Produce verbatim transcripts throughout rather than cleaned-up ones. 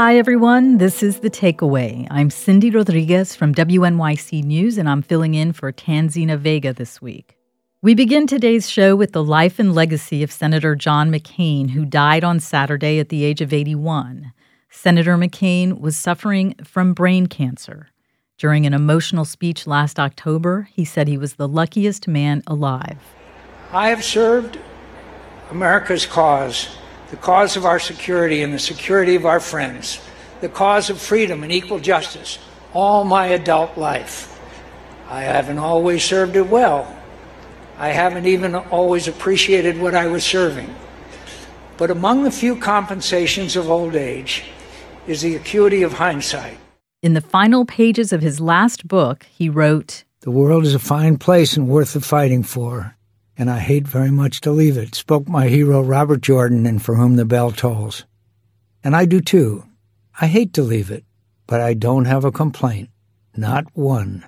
Hi, everyone. This is The Takeaway. I'm Cindy Rodriguez from W N Y C News, and I'm filling in for Tanzina Vega this week. We begin today's show with the life and legacy of Senator John McCain, who died on Saturday at the age of eighty-one. Senator McCain was suffering from brain cancer. During an emotional speech last October, he said he was the luckiest man alive. I have served America's cause, the cause of our security and the security of our friends, the cause of freedom and equal justice, all my adult life. I haven't always served it well. I haven't even always appreciated what I was serving. But among the few compensations of old age is the acuity of hindsight. In the final pages of his last book, he wrote, "The world is a fine place and worth the fighting for, and I hate very much to leave it," spoke my hero Robert Jordan, and For Whom the Bell Tolls. And I do too. I hate to leave it, but I don't have a complaint. Not one.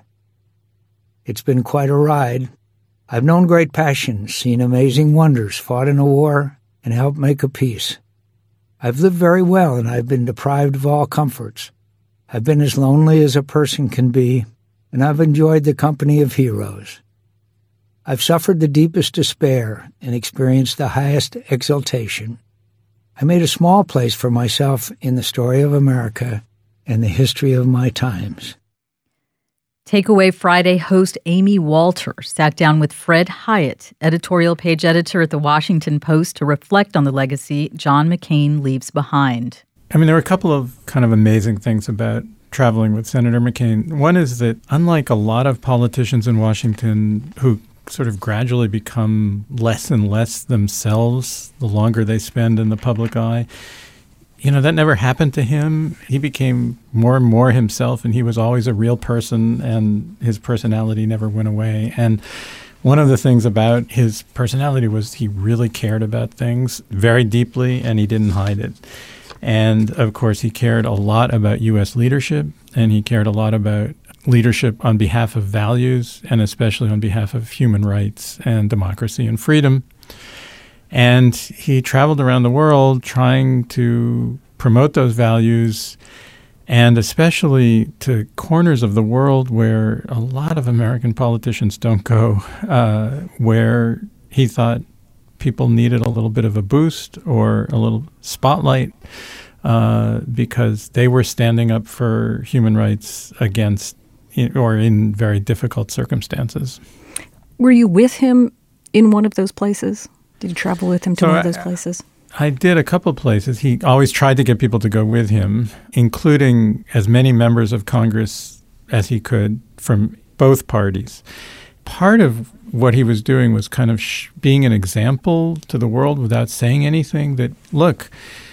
It's been quite a ride. I've known great passion, seen amazing wonders, fought in a war, and helped make a peace. I've lived very well, and I've been deprived of all comforts. I've been as lonely as a person can be, and I've enjoyed the company of heroes. I've suffered the deepest despair and experienced the highest exultation. I made a small place for myself in the story of America and the history of my times. Takeaway Friday host Amy Walter sat down with Fred Hyatt, editorial page editor at The Washington Post, to reflect on the legacy John McCain leaves behind. I mean, there were a couple of kind of amazing things about traveling with Senator McCain. One is that unlike a lot of politicians in Washington who sort of gradually become less and less themselves the longer they spend in the public eye, you know, that never happened to him. He became more and more himself, and he was always a real person, and his personality never went away. And one of the things about his personality was he really cared about things very deeply, and he didn't hide it. And, of course, he cared a lot about U S leadership, and he cared a lot about leadership on behalf of values, and especially on behalf of human rights and democracy and freedom. And he traveled around the world trying to promote those values, and especially to corners of the world where a lot of American politicians don't go, uh, where he thought people needed a little bit of a boost or a little spotlight uh, because they were standing up for human rights against in, or in very difficult circumstances. Were you with him in one of those places? Did you travel with him to so one I, of those places? I did a couple of places. He always tried to get people to go with him, including as many members of Congress as he could from both parties. Part of what he was doing was kind of sh- being an example to the world without saying anything, that, look,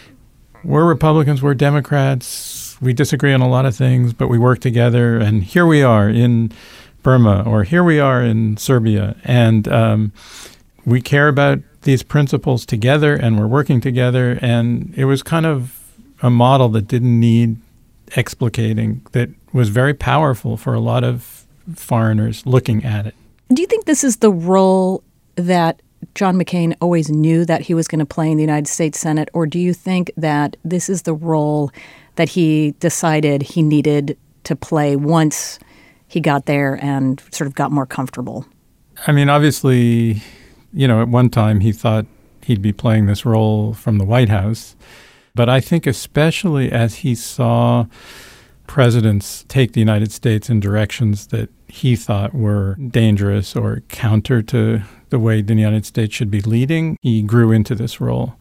we're Republicans, we're Democrats, we disagree on a lot of things, but we work together, and here we are in Burma, or here we are in Serbia, and um, we care about these principles together, and we're working together. And it was kind of a model that didn't need explicating, that was very powerful for a lot of foreigners looking at it. Do you think this is the role that John McCain always knew that he was going to play in the United States Senate, or do you think that this is the role that he decided he needed to play once he got there and sort of got more comfortable? I mean, obviously, you know, at one time he thought he'd be playing this role from the White House. But I think especially as he saw presidents take the United States in directions that he thought were dangerous or counter to the way the United States should be leading, he grew into this role.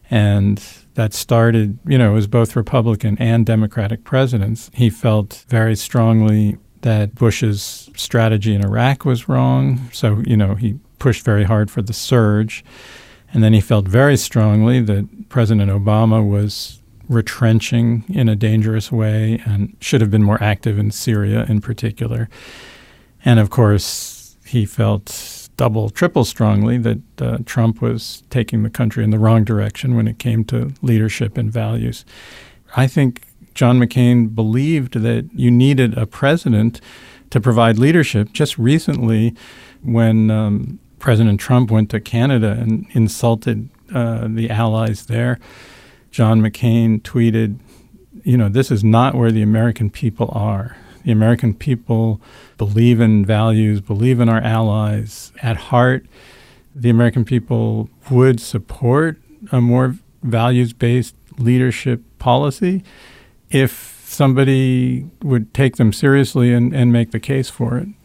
And that started, you know, as both Republican and Democratic presidents. He felt very strongly that Bush's strategy in Iraq was wrong. So, you know, he pushed very hard for the surge. And then he felt very strongly that President Obama was retrenching in a dangerous way and should have been more active in Syria in particular. And, of course, he felt double, triple strongly that uh, Trump was taking the country in the wrong direction when it came to leadership and values. I think John McCain believed that you needed a president to provide leadership. Just recently, when um, President Trump went to Canada and insulted uh, the allies there, John McCain tweeted, you know, this is not where the American people are. The American people believe in values, believe in our allies. At heart, the American people would support a more values-based leadership policy if somebody would take them seriously and, and make the case for it.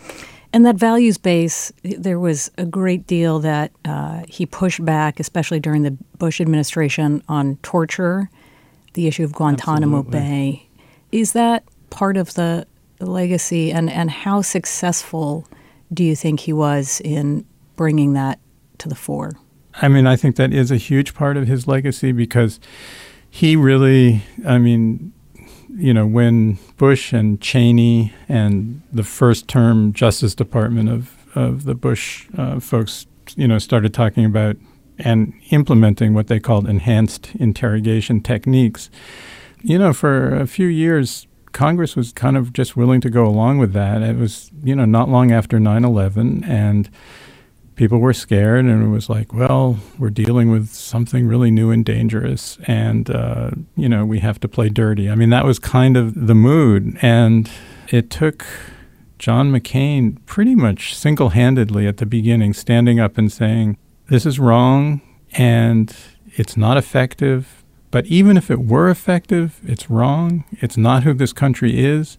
And that values base, there was a great deal that uh, he pushed back, especially during the Bush administration, on torture, the issue of Guantanamo Absolutely. Bay. Is that part of the legacy, and, and how successful do you think he was in bringing that to the fore? I mean, I think that is a huge part of his legacy because he really, I mean, you know, when Bush and Cheney and the first term Justice Department of, of the Bush uh, folks, you know, started talking about and implementing what they called enhanced interrogation techniques, you know, for a few years, Congress was kind of just willing to go along with that. It was, you know, not long after nine eleven, and people were scared, and it was like, well, we're dealing with something really new and dangerous, and, uh, you know, we have to play dirty. I mean, that was kind of the mood, and it took John McCain pretty much single-handedly at the beginning standing up and saying, this is wrong, and it's not effective, but even if it were effective, it's wrong, it's not who this country is,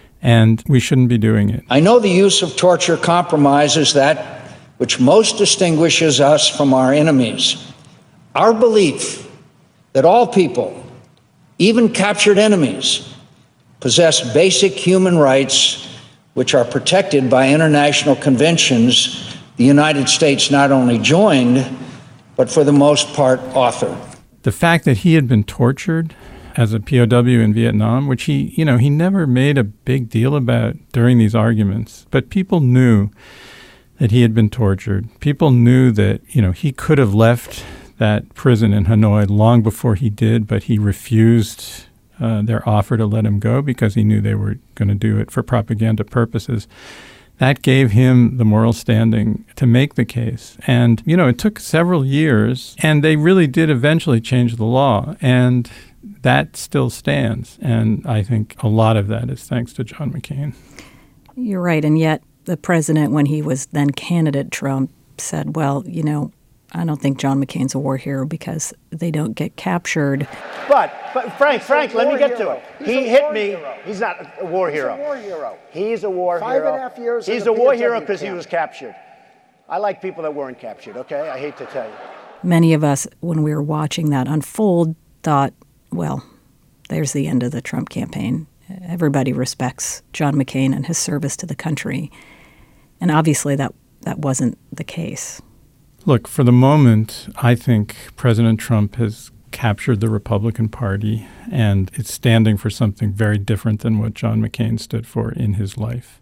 and we shouldn't be doing it. I know the use of torture compromises that which most distinguishes us from our enemies. Our belief that all people, even captured enemies, possess basic human rights which are protected by international conventions the United States not only joined, but for the most part authored. The fact that he had been tortured as a P O W in Vietnam, which he, you know, he never made a big deal about during these arguments, but people knew that he had been tortured. People knew that, you know, he could have left that prison in Hanoi long before he did, but he refused uh, their offer to let him go because he knew they were going to do it for propaganda purposes. That gave him the moral standing to make the case. And, you know, it took several years, and they really did eventually change the law, and that still stands. And I think a lot of that is thanks to John McCain. You're right, and yet the president, when he was then candidate Trump, said, well, you know, I don't think John McCain's a war hero because they don't get captured. But, but Frank, Frank, let me get to it. He's he a hit war me. hero. He's not a war He's hero. a war hero. He's a war Five hero. and a half years He's in a the war P O W hero because he camp. was captured. I like people that weren't captured, okay? I hate to tell you. Many of us, when we were watching that unfold, thought, well, there's the end of the Trump campaign. Everybody respects John McCain and his service to the country. And obviously that, that wasn't the case. Look, for the moment, I think President Trump has captured the Republican Party, and it's standing for something very different than what John McCain stood for in his life.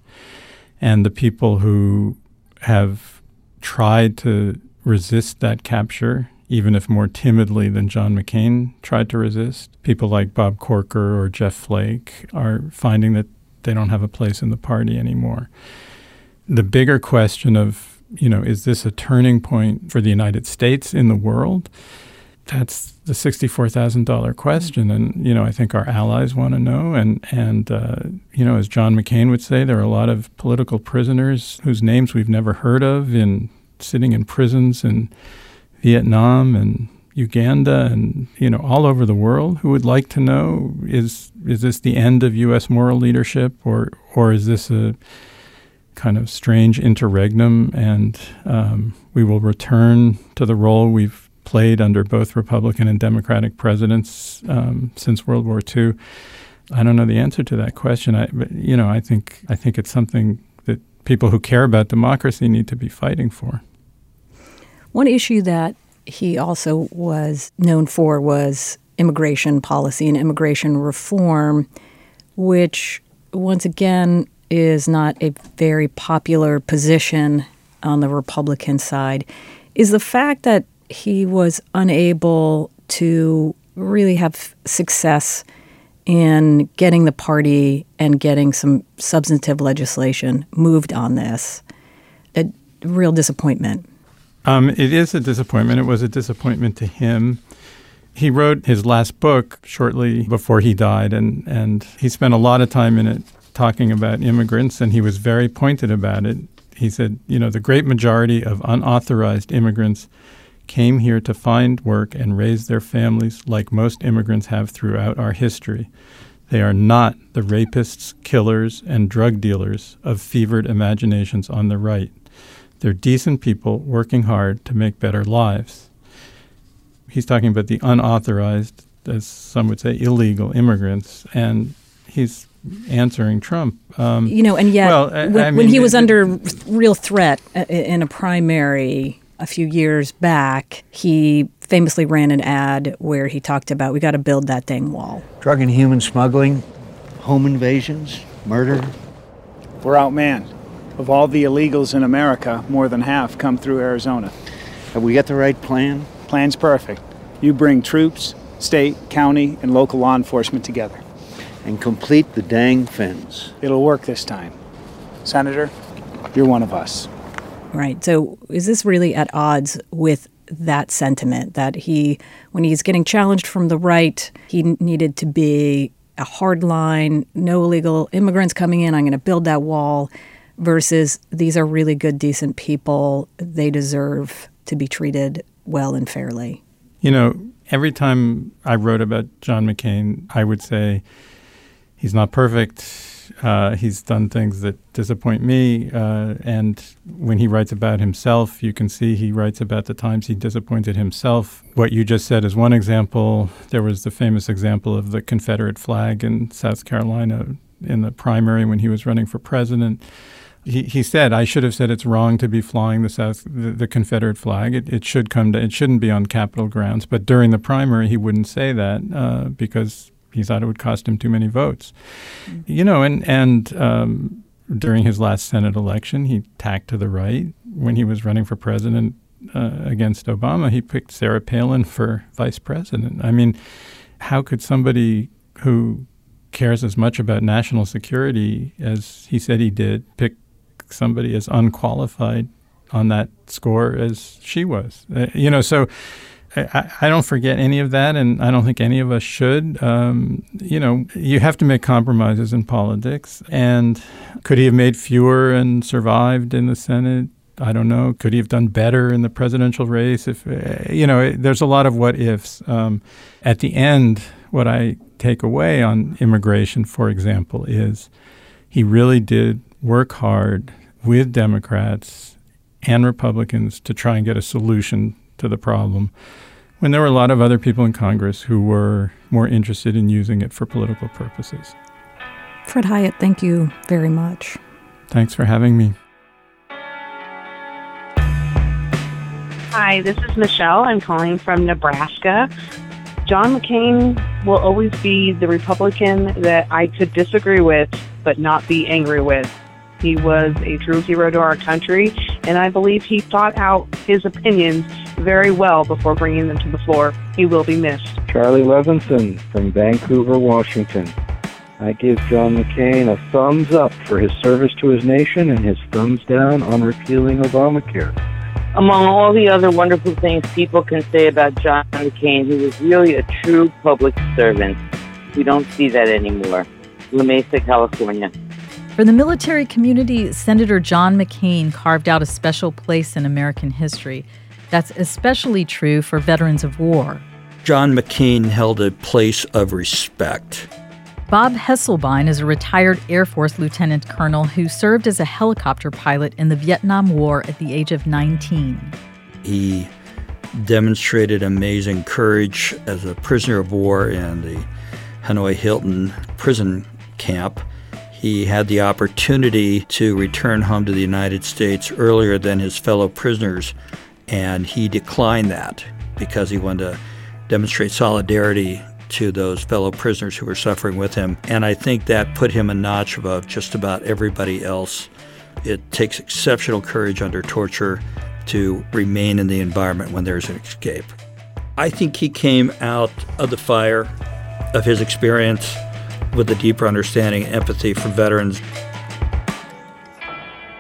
And the people who have tried to resist that capture, even if more timidly than John McCain tried to resist, people like Bob Corker or Jeff Flake are finding that they don't have a place in the party anymore. The bigger question of, you know, is this a turning point for the United States in the world? That's the sixty-four thousand dollars question. And, you know, I think our allies want to know. And, and uh, you know, as John McCain would say, there are a lot of political prisoners whose names we've never heard of in sitting in prisons in Vietnam and Uganda and, you know, all over the world who would like to know, is is this the end of U S moral leadership, or or is this a kind of strange interregnum, and um, we will return to the role we've played under both Republican and Democratic presidents um, since World War Two. I don't know the answer to that question. I, but, you know, I think I think it's something that people who care about democracy need to be fighting for. One issue that he also was known for was immigration policy and immigration reform, which, once again, is not a very popular position on the Republican side. Is the fact that he was unable to really have success in getting the party and getting some substantive legislation moved on this a real disappointment? Um, it is a disappointment. It was a disappointment to him. He wrote his last book shortly before he died, and, and he spent a lot of time in it talking about immigrants, and he was very pointed about it. He said, you know, the great majority of unauthorized immigrants came here to find work and raise their families like most immigrants have throughout our history. They are not the rapists, killers, and drug dealers of fevered imaginations on the right. They're decent people working hard to make better lives. He's talking about the unauthorized, as some would say, illegal immigrants, and he's answering Trump. Um, you know, and yet well, I, when, I mean, when he it, was it, under real threat in a primary a few years back, he famously ran an ad where he talked about, we got to build that dang wall. Drug and human smuggling, home invasions, murder. We're outmanned. Of all the illegals in America, more than half come through Arizona. Have we got the right plan? Plan's perfect. You bring troops, state, county, and local law enforcement together. And complete the dang fence. It'll work this time. Senator, you're one of us. Right. So is this really at odds with that sentiment that he, when he's getting challenged from the right, he needed to be a hard line, no illegal immigrants coming in, I'm going to build that wall, versus these are really good, decent people. They deserve to be treated well and fairly? You know, every time I wrote about John McCain, I would say he's not perfect. Uh, he's done things that disappoint me. Uh, and when he writes about himself, you can see he writes about the times he disappointed himself. What you just said is one example. There was the famous example of the Confederate flag in South Carolina in the primary when he was running for president. He he said, I should have said it's wrong to be flying the South the, the Confederate flag. It it should come to it shouldn't be on Capitol grounds. But during the primary, he wouldn't say that uh, because he thought it would cost him too many votes. Mm-hmm. You know, and and um, during his last Senate election, he tacked to the right. When he was running for president uh, against Obama, he picked Sarah Palin for vice president. I mean, how could somebody who cares as much about national security as he said he did pick somebody as unqualified on that score as she was? Uh, you know, so I, I don't forget any of that, and I don't think any of us should. Um, you know, you have to make compromises in politics. And could he have made fewer and survived in the Senate? I don't know. Could he have done better in the presidential race? If uh, you know, there's a lot of what ifs. Um, at the end, what I take away on immigration, for example, is he really did work hard with Democrats and Republicans to try and get a solution to the problem when there were a lot of other people in Congress who were more interested in using it for political purposes. Fred Hiatt, thank you very much. Thanks for having me. Hi, this is Michelle. I'm calling from Nebraska. John McCain will always be the Republican that I could disagree with, but not be angry with. He was a true hero to our country, and I believe he thought out his opinions very well before bringing them to the floor. He will be missed. Charlie Levinson from Vancouver, Washington. I give John McCain a thumbs up for his service to his nation and his thumbs down on repealing Obamacare. Among all the other wonderful things people can say about John McCain, he was really a true public servant. We don't see that anymore. La Mesa, California. For the military community, Senator John McCain carved out a special place in American history. That's especially true for veterans of war. John McCain held a place of respect. Bob Hesselbein is a retired Air Force lieutenant colonel who served as a helicopter pilot in the Vietnam War at the age of nineteen. He demonstrated amazing courage as a prisoner of war in the Hanoi Hilton prison camp. He had the opportunity to return home to the United States earlier than his fellow prisoners, and he declined that because he wanted to demonstrate solidarity to those fellow prisoners who were suffering with him. And I think that put him a notch above just about everybody else. It takes exceptional courage under torture to remain in the environment when there's an escape. I think he came out of the fire of his experience with a deeper understanding and empathy for veterans.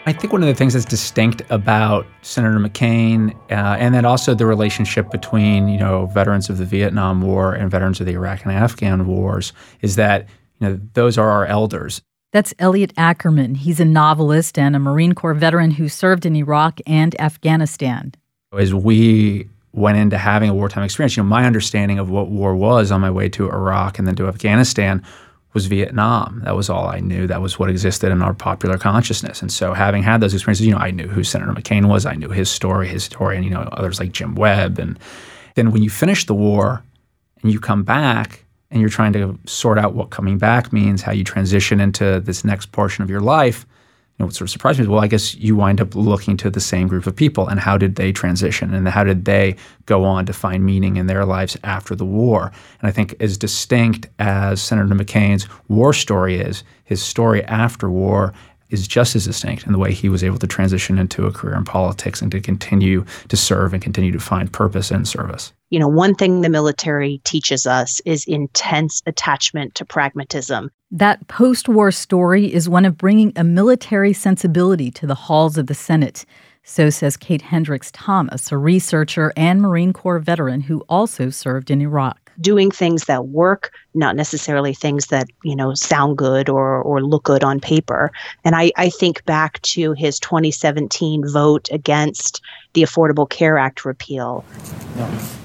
I think one of the things that's distinct about Senator McCain, uh, and then also the relationship between, you know, veterans of the Vietnam War and veterans of the Iraq and Afghan wars, is that, you know, those are our elders. That's Elliot Ackerman. He's a novelist and a Marine Corps veteran who served in Iraq and Afghanistan. As we went into having a wartime experience, you know, my understanding of what war was on my way to Iraq and then to Afghanistan was Vietnam. That was all I knew. That was what existed in our popular consciousness. And so having had those experiences, you know, I knew who Senator McCain was. I knew his story, his story, and, you know, others like Jim Webb. And then when you finish the war and you come back and you're trying to sort out what coming back means, how you transition into this next portion of your life, you know, what sort of surprised me is, well, I guess you wind up looking to the same group of people and how did they transition and how did they go on to find meaning in their lives after the war. And I think as distinct as Senator McCain's war story is, his story after war is just as distinct in the way he was able to transition into a career in politics and to continue to serve and continue to find purpose in service. You know, one thing the military teaches us is intense attachment to pragmatism. That post-war story is one of bringing a military sensibility to the halls of the Senate. So says Kate Hendricks Thomas, a researcher and Marine Corps veteran who also served in Iraq. Doing things that work, not necessarily things that, you know, sound good or or look good on paper. And I, I think back to his twenty seventeen vote against the Affordable Care Act repeal. No.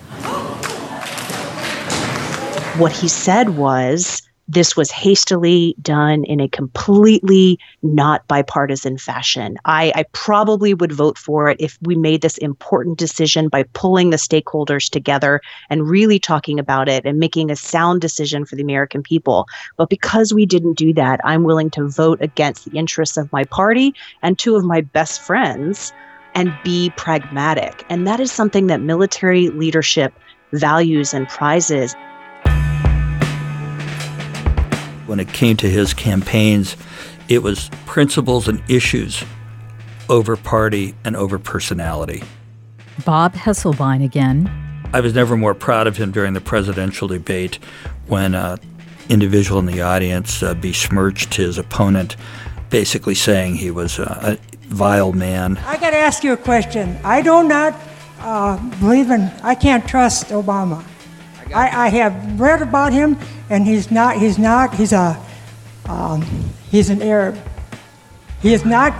What he said was this was hastily done in a completely not bipartisan fashion. I, I probably would vote for it if we made this important decision by pulling the stakeholders together and really talking about it and making a sound decision for the American people. But because we didn't do that, I'm willing to vote against the interests of my party and two of my best friends and be pragmatic. And that is something that military leadership values and prizes. When it came to his campaigns, it was principles and issues over party and over personality. Bob Hesselbein again. I was never more proud of him during the presidential debate when an individual in the audience uh, besmirched his opponent, basically saying he was a, a vile man. I got to ask you a question. I do not uh, believe in, I can't trust Obama. I, I have read about him, and he's not, he's not, he's a, um, he's an Arab. He is not,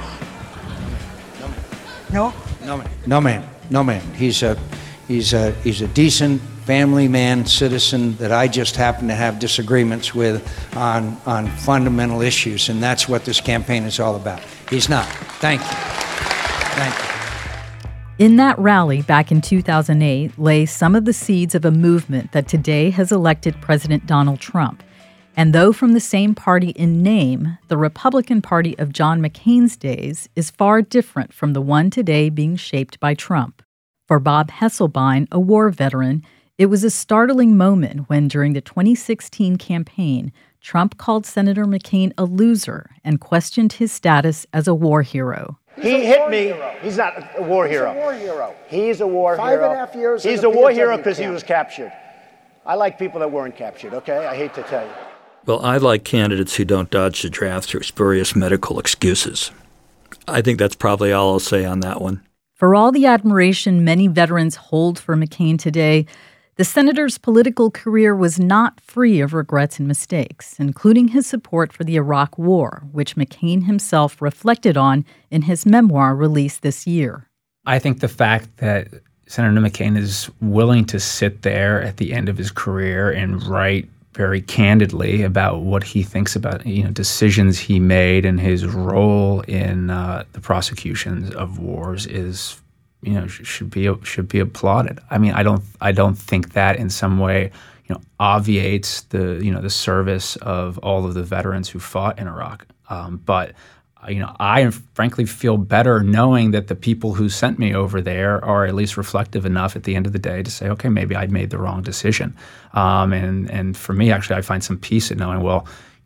no? No, man. No, man. No, man. He's a, he's a, he's a decent family man, citizen that I just happen to have disagreements with on, on fundamental issues, and that's what this campaign is all about. He's not. Thank you. Thank you. In that rally back in two thousand eight lay some of the seeds of a movement that today has elected President Donald Trump. And though from the same party in name, the Republican Party of John McCain's days is far different from the one today being shaped by Trump. For Bob Hesselbein, a war veteran, it was a startling moment when during the twenty sixteen campaign, Trump called Senator McCain a loser and questioned his status as a war hero. He hit me. Hero. He's not a war hero. He's a war hero. He's a war Five hero. Five and a half years. He's a war hero because he was captured. I like people that weren't captured, okay? I hate to tell you. Well, I like candidates who don't dodge the draft through spurious medical excuses. I think that's probably all I'll say on that one. For all the admiration many veterans hold for McCain today, the senator's political career was not free of regrets and mistakes, including his support for the Iraq War, which McCain himself reflected on in his memoir released this year. I think the fact that Senator McCain is willing to sit there at the end of his career and write very candidly about what he thinks about, you know, decisions he made and his role in uh, the prosecutions of wars is, you know, should be should be applauded. I mean, I don't I don't think that in some way, you know, obviates the you know the service of all of the veterans who fought in Iraq. Um, but you know, I frankly feel better knowing that the people who sent me over there are at least reflective enough at the end of the day to say, okay, maybe I made the wrong decision. Um, and and for me, actually, I find some peace in knowing, well,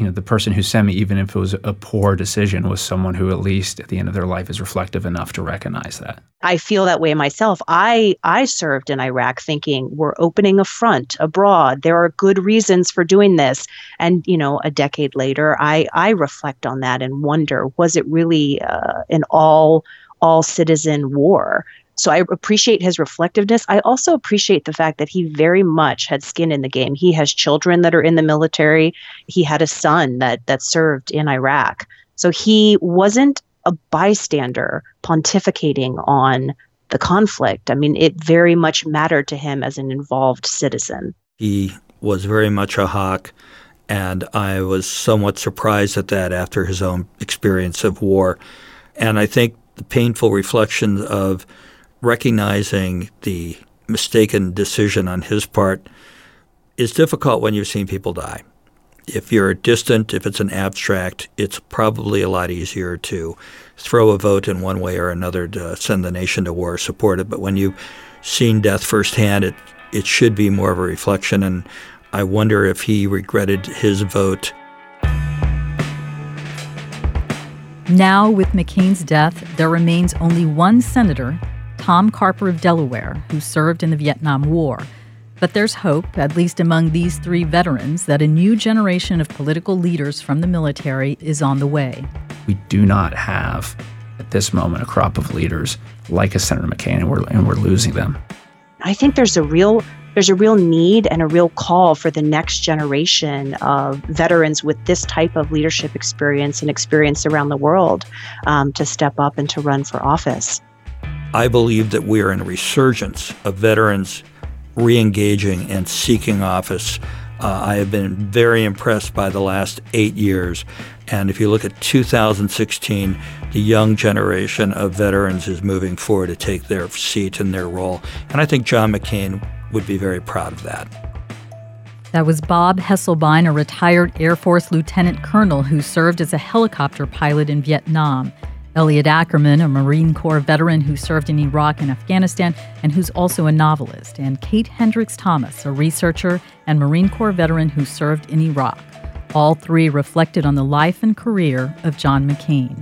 you know, the person who sent me, even if it was a poor decision, was someone who at least at the end of their life is reflective enough to recognize that. I feel that way myself. I I served in Iraq thinking we're opening a front abroad. There are good reasons for doing this. And, you know, a decade later, I, I reflect on that and wonder, was it really uh, an all all citizen war? So I appreciate his reflectiveness. I also appreciate the fact that he very much had skin in the game. He has children that are in the military. He had a son that that served in Iraq. So he wasn't a bystander pontificating on the conflict. I mean, it very much mattered to him as an involved citizen. He was very much a hawk, and I was somewhat surprised at that after his own experience of war. And I think the painful reflection of recognizing the mistaken decision on his part is difficult when you've seen people die. If you're distant, if it's an abstract, it's probably a lot easier to throw a vote in one way or another to send the nation to war, support it. But when you've seen death firsthand, it it should be more of a reflection. And I wonder if he regretted his vote. Now, with McCain's death, there remains only one senator, Tom Carper of Delaware, who served in the Vietnam War. But there's hope, at least among these three veterans, that a new generation of political leaders from the military is on the way. We do not have, at this moment, a crop of leaders like a Senator McCain, and we're, and we're losing them. I think there's a real there's a real need and a real call for the next generation of veterans with this type of leadership experience and experience around the world um, to step up and to run for office. I believe that we are in a resurgence of veterans re-engaging and seeking office. Uh, I have been very impressed by the last eight years. And if you look at two thousand sixteen, the young generation of veterans is moving forward to take their seat and their role. And I think John McCain would be very proud of that. That was Bob Hesselbein, a retired Air Force lieutenant colonel who served as a helicopter pilot in Vietnam. Elliot Ackerman, a Marine Corps veteran who served in Iraq and Afghanistan and who's also a novelist, and Kate Hendricks Thomas, a researcher and Marine Corps veteran who served in Iraq. All three reflected on the life and career of John McCain.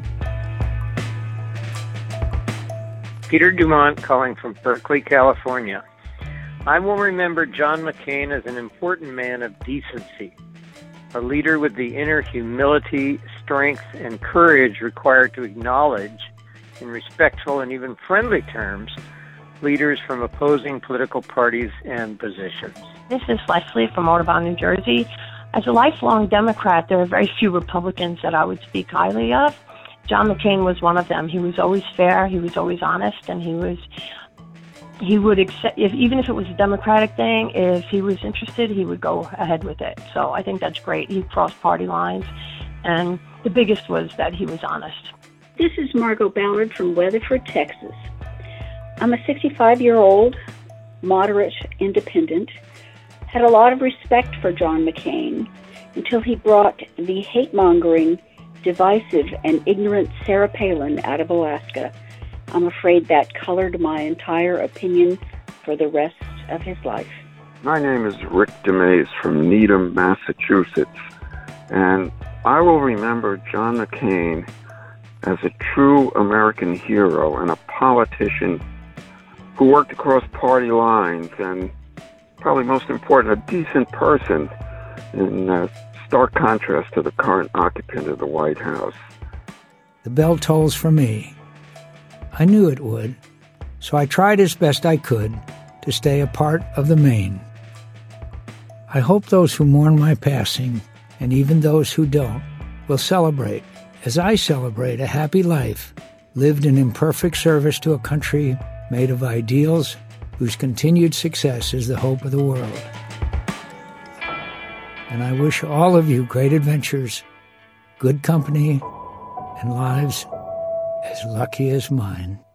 Peter Dumont calling from Berkeley, California. I will remember John McCain as an important man of decency, a leader with the inner humility, strength, and courage required to acknowledge, in respectful and even friendly terms, leaders from opposing political parties and positions. This is Leslie from Audubon, New Jersey. As a lifelong Democrat, there are very few Republicans that I would speak highly of. John McCain was one of them. He was always fair, he was always honest, and he was he would accept, if, even if it was a Democratic thing, if he was interested, he would go ahead with it. So I think that's great. He crossed party lines, and the biggest was that he was honest. This is Margot Ballard from Weatherford, Texas. I'm a sixty-five-year-old, moderate independent, had a lot of respect for John McCain until he brought the hate-mongering, divisive, and ignorant Sarah Palin out of Alaska. I'm afraid that colored my entire opinion for the rest of his life. My name is Rick DeMays from Needham, Massachusetts, and I will remember John McCain as a true American hero and a politician who worked across party lines and, probably most important, a decent person, in uh, stark contrast to the current occupant of the White House. The bell tolls for me. I knew it would, so I tried as best I could to stay a part of the Maine. I hope those who mourn my passing, and even those who don't, will celebrate, as I celebrate, a happy life lived in imperfect service to a country made of ideals whose continued success is the hope of the world. And I wish all of you great adventures, good company, and lives as lucky as mine.